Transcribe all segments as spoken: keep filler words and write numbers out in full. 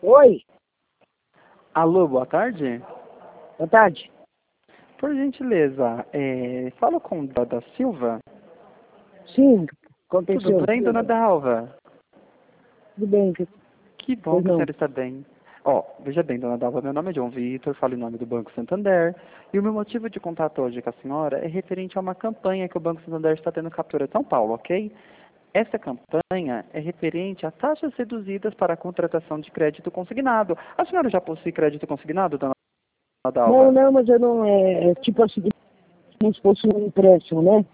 Oi, Alô, boa tarde. boa tarde. Por gentileza, é, falo com Dona da Silva. Sim, Tudo aconteceu. bem, Dona Dalva? Tudo bem, que- Que bom pois que a não. senhora está bem. Ó, veja bem, Dona Dalva, meu nome é João Vitor, falo em nome do Banco Santander. E o meu motivo de contato hoje com a senhora é referente a uma campanha que o Banco Santander está tendo captura de São Paulo, ok? Essa campanha é referente a taxas reduzidas para a contratação de crédito consignado. A senhora já possui crédito consignado, Dona Não, Dalva? não, mas eu não, é, é tipo assim, como se fosse um empréstimo, né?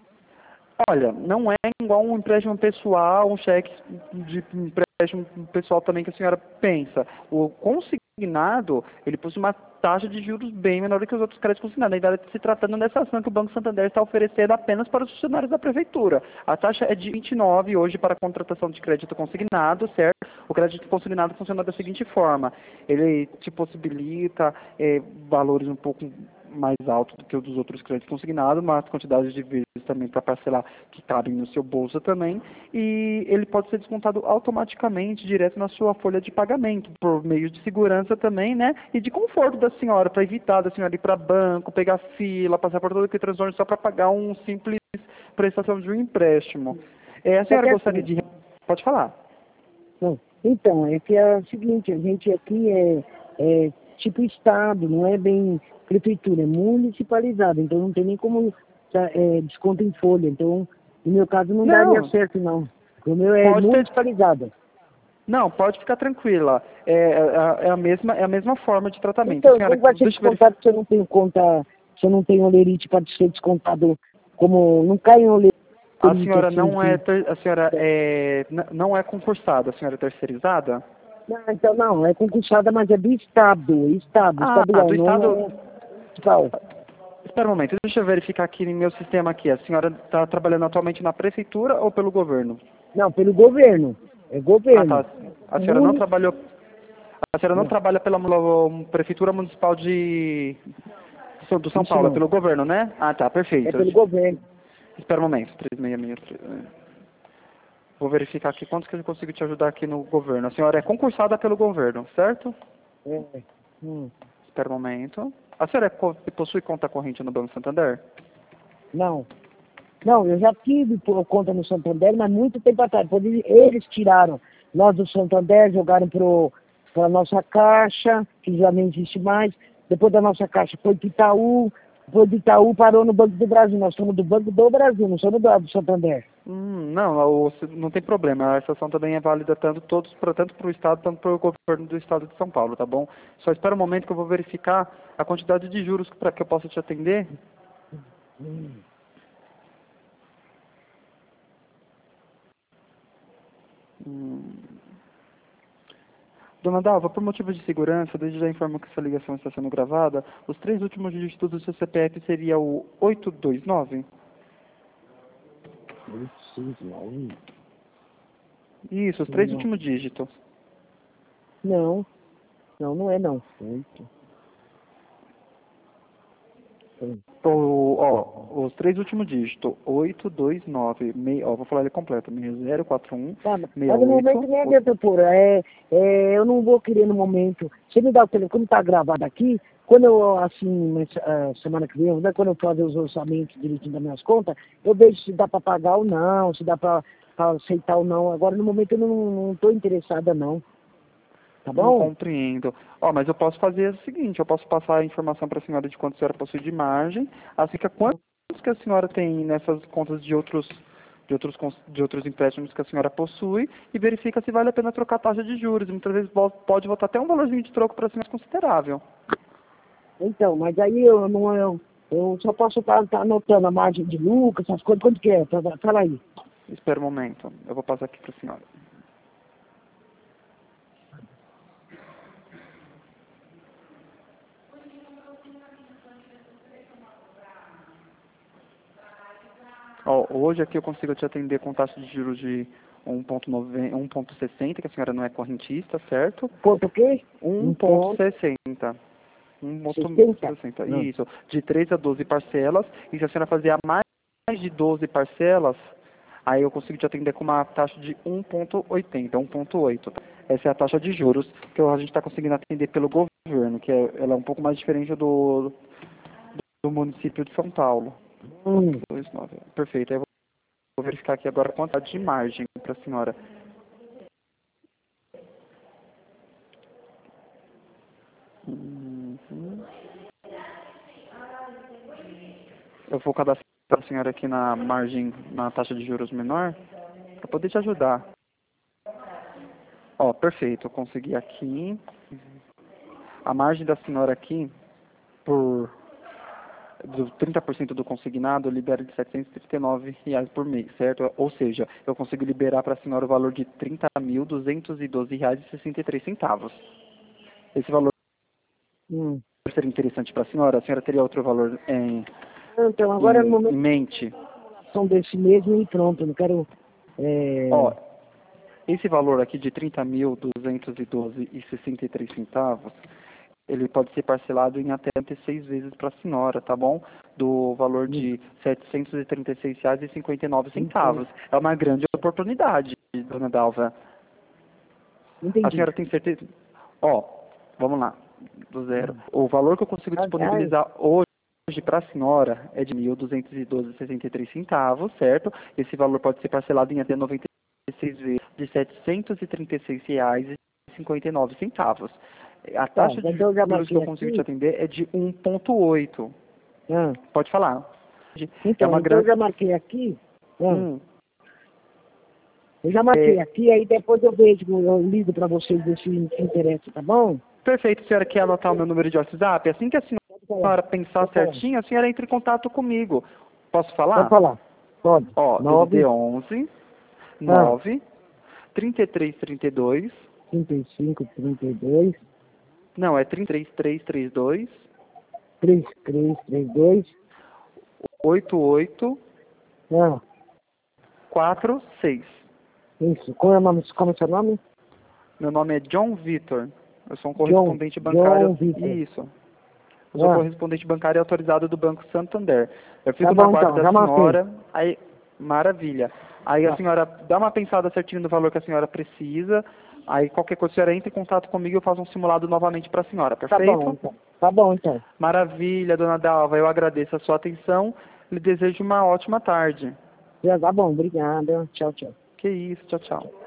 Olha, não é igual um empréstimo pessoal, um cheque de empréstimo pessoal também que a senhora pensa. O consignado, ele possui uma taxa de juros bem menor do que os outros créditos consignados. Ainda se tratando dessa ação que o Banco Santander está oferecendo apenas para os funcionários da Prefeitura. A taxa é de vinte e nove hoje para a contratação de crédito consignado, certo? O crédito consignado funciona da seguinte forma. Ele te possibilita eh, valores um pouco mais altos do que o dos outros créditos consignados, mas quantidades de vezes também para parcelar que cabem no seu bolso também, e ele pode ser descontado automaticamente direto na sua folha de pagamento, por meio de segurança também, né, e de conforto da senhora, para evitar da senhora ir para banco, pegar fila, passar por todo aquele transtorno só para pagar um simples prestação de um empréstimo. É, a Só senhora que gostaria assim, de... Pode falar. não. Então, é que é o seguinte, a gente aqui é, é tipo estado, não é bem prefeitura, é municipalizado, então não tem nem como tá, é, desconto em folha. Então, no meu caso não daria Não, certo, não. O meu é pode ter... municipalizado. Não, pode ficar tranquila. É, é, é a mesma, é a mesma forma de tratamento. Então, Senhora, como vai ser deixa eu verificar. descontado se eu não tenho conta, se eu não tenho olerite para ser descontado, como não cai em olerite A senhora assim não é, que... ter- a senhora é, n- não é concursada, a senhora é terceirizada? Não, então não, é concursada, mas é do estado, estado, Ah, estadual, do não estado. é municipal. Espera um momento, deixa eu verificar aqui no meu sistema aqui. A senhora está trabalhando atualmente na prefeitura ou pelo governo? Não, pelo governo, é Ah, governo. tá. A senhora não Muni... trabalhou. A senhora não Não, trabalha pela mu- prefeitura municipal de do São isso Paulo, é não, pelo governo, né? Ah, tá, é perfeito. pelo governo. Espera um momento, três seis seis três. Vou verificar aqui quanto que eu consigo te ajudar aqui no governo. A senhora é concursada pelo governo, certo? É. Hum. Espera um momento. A senhora é co- possui conta corrente no Banco Santander? Não, não, eu já tive por conta no Santander, mas muito tempo atrás. Depois eles eles tiraram nós do Santander, jogaram para a nossa caixa, que já não existe mais. Depois da nossa caixa foi para Itaú, depois do Itaú parou no Banco do Brasil. Nós somos do Banco do Brasil, não somos do, do Santander. Hum, não, o- não tem problema. A estação também é válida tanto todos, pra- tanto para o Estado, tanto para o governo do Estado de São Paulo, tá bom? Só espera um momento que eu vou verificar a quantidade de juros para que eu possa te atender. Hum. Hum. Dona Dalva, por motivo de segurança, desde já informo que essa ligação está sendo gravada. Os três últimos dígitos do seu C P F seria o oito dois nove? Isso, os três Não, últimos dígitos. não, não, não é não. Oito. O, ó, os três últimos dígitos, oito dois nove, mei- ó, vou falar ele completo, zero quatro um Tá, mas seis mas no oito. momento nem adianta pôr. É, é, eu não vou querer no momento. Você me dá o telefone, como está gravado aqui, quando eu, assim, mas, ah, semana que vem, né, quando eu fazer os orçamentos direitinho das minhas contas, eu vejo se dá para pagar ou não, se dá para aceitar ou não. Agora, no momento, eu não estou interessada, não. Tá Hum, bom? compreendo. Ó, mas eu posso fazer o seguinte, eu posso passar a informação para a senhora de quanto a senhora possui de margem, assim que quantos que a senhora tem nessas contas de outros de outros cons- de outros empréstimos que a senhora possui e verifica se vale a pena trocar a taxa de juros. Muitas vezes vo- pode voltar até um valorzinho de troco para a senhora considerável. Então, mas aí eu não eu, eu só posso estar anotando a margem de lucro, essas coisas, quanto que é? Fala fala aí. Espera um momento, eu vou passar aqui para a senhora. Ó, hoje aqui eu consigo te atender com taxa de juros de um vírgula sessenta, que a senhora não é correntista, certo? Ponto o quê? Um ponto um vírgula sessenta. um vírgula sessenta. sessenta, Não. isso. De três a doze parcelas. E se a senhora fazer a mais de doze parcelas, aí eu consigo te atender com uma taxa de um ponto oitenta, um ponto oito. Essa é a taxa de juros que a gente está conseguindo atender pelo governo, que é, ela é um pouco mais diferente do, do município de São Paulo. Hum. dois vírgula nove. Perfeito. Aí eu vou verificar aqui agora a quantidade de margem para a senhora. Uhum. Eu vou cadastrar a senhora aqui na margem, na taxa de juros menor, para poder te ajudar. Ó, perfeito, eu consegui aqui. A margem da senhora aqui, por do trinta por cento do consignado, eu libero de setecentos e trinta e nove reais por mês, certo? Ou seja, eu consigo liberar para a senhora o valor de trinta mil duzentos e doze reais e sessenta e três centavos. Esse valor Hum. seria interessante para a senhora? A senhora teria outro valor em, Então, agora em, no momento em mente? são desse mesmo e pronto, eu não quero... É... Ó, esse valor aqui de trinta mil duzentos e doze reais e sessenta e três centavos, ele pode ser parcelado em até trinta e seis vezes para a senhora, tá bom? Do valor hum. de setecentos e trinta e seis reais e cinquenta e nove centavos. É uma grande oportunidade, dona Dalva. A Entendi. senhora tem certeza? Ó, vamos lá, do zero. O valor que eu consigo disponibilizar hoje para a senhora é de mil duzentos e doze reais e sessenta e três centavos, certo? Esse valor pode ser parcelado em até noventa e seis vezes de setecentos e trinta e seis reais e cinquenta e nove centavos. A taxa Tá, de então eu já juros que eu marquei consigo aqui. te atender é de um ponto oito. Ah. Pode falar. É Então, uma então eu grande... já marquei aqui. Ah. Hum, Eu já marquei é, aqui, aí depois eu vejo, eu ligo para vocês ver se se interessa, tá bom? perfeito, a senhora quer anotar o meu número de WhatsApp? Assim que a Pode falar. senhora pensar Pode falar. certinho, a senhora entra em contato comigo. Posso Pode falar? falar. Pode. Ó, D D D Nove. onze, Ah. nove, trinta e três, trinta e dois, trinta e cinco, trinta e dois. não, é trinta e três, trinta e dois, três três três dois. oitenta e oito, Ah. quarenta e seis. Isso. Como é o nome? Como é o seu nome? Meu nome é John Vitor. Eu sou um John. correspondente bancário. John Vitor. Isso. Eu sou Ah. correspondente bancário autorizado do Banco Santander. Eu Tá fico na bom guarda então, da já marquei. senhora. Aí, maravilha. Aí a Tá, senhora dá uma pensada certinho no valor que a senhora precisa. Aí qualquer coisa, a senhora entra em contato comigo e eu faço um simulado novamente para a senhora. tá bom Perfeito? então. Tá bom então. Maravilha, dona Dalva. Eu agradeço a sua atenção. Lhe desejo uma ótima tarde. Já tá bom, obrigada. Tchau, tchau. Que isso. Tchau, tchau.